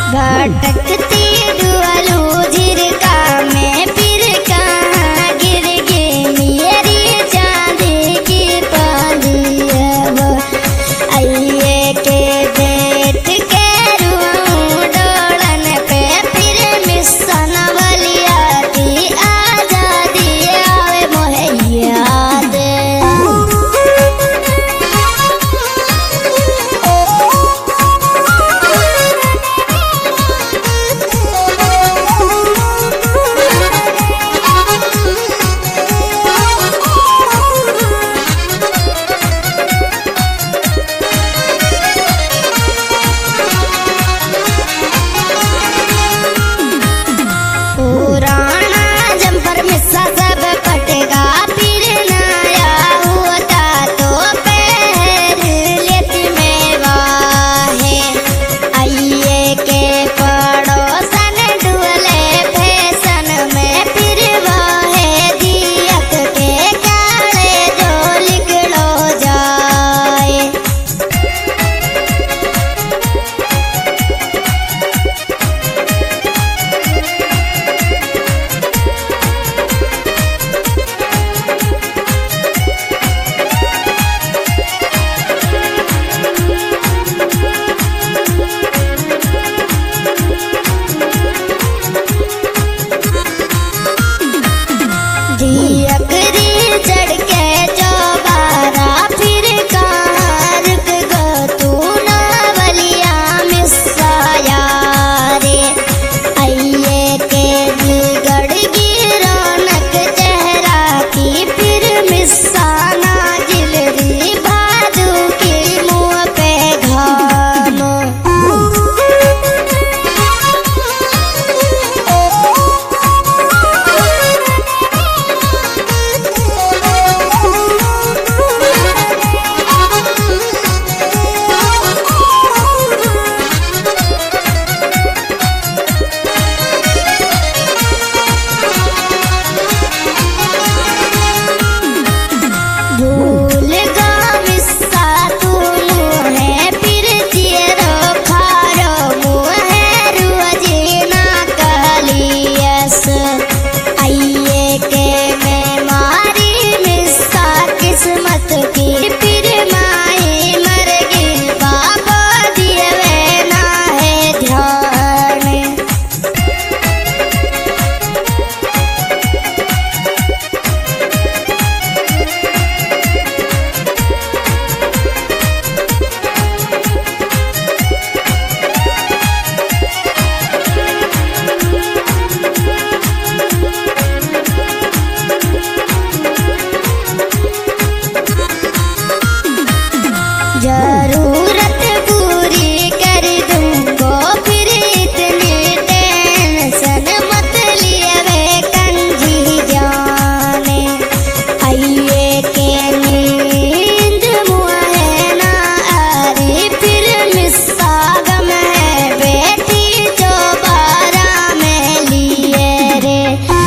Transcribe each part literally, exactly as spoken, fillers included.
भटकती डुअलू झिरका में फिर कहाँ गिर गई मेरी चांदी की पालियब आइए के बैठ के रूं डोलन पे फिर मिसन बलिया की आजादी आवे मोहे याद। पुराना जम्पर मिस्सा सब फटेगा फिर नया होता तो पहन लेती मैं वाहे आइए के पड़ोसन डुअले फैशन में फिर वाहे दियक के काले जो लिगड़ो जाए। दियकरी चढ़ के चौबारा फिर कहाँ रुक गो तू ना बलिया मिस्सा यारे आइए के बिगड़ गई रौनक चेहरा की फिर मिस्सा नाजिलरी भादू की मुँह पे घाम। भूल गा मिस्सा तू मुँहे फिर चेरो खारो मुँहे रुअजीना कहलियस आइए के मैं मारी मिस्सा किस्मत की फिर माई मर गई बाबा दिए वे ना है ध्यान। जरूरत पूरी कर दूंगो फिर इतनी टेंशन मत लिए वे कंजी जाने आइए के नींद मुँहे ना आरी फिर मिस्सा गम है बेटी जो बारा में लिए रे।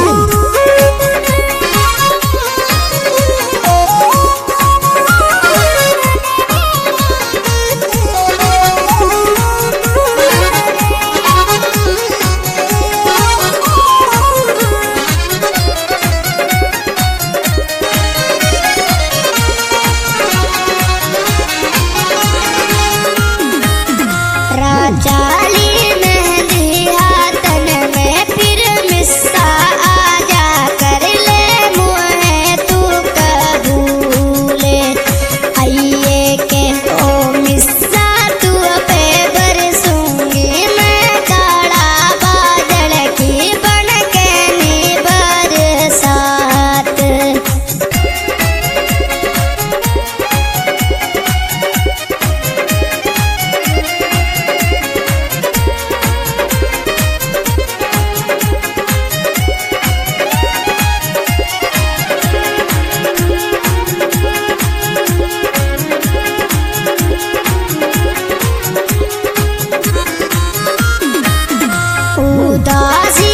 राजाली मेहंदी हाथन में फिर मिस्सा आजा कर ले मुँहे तू कबूले आइए के ओ मिस्सा तू पे बरसूंगी मैं काला बादल की बन के नी बरसात। उदासी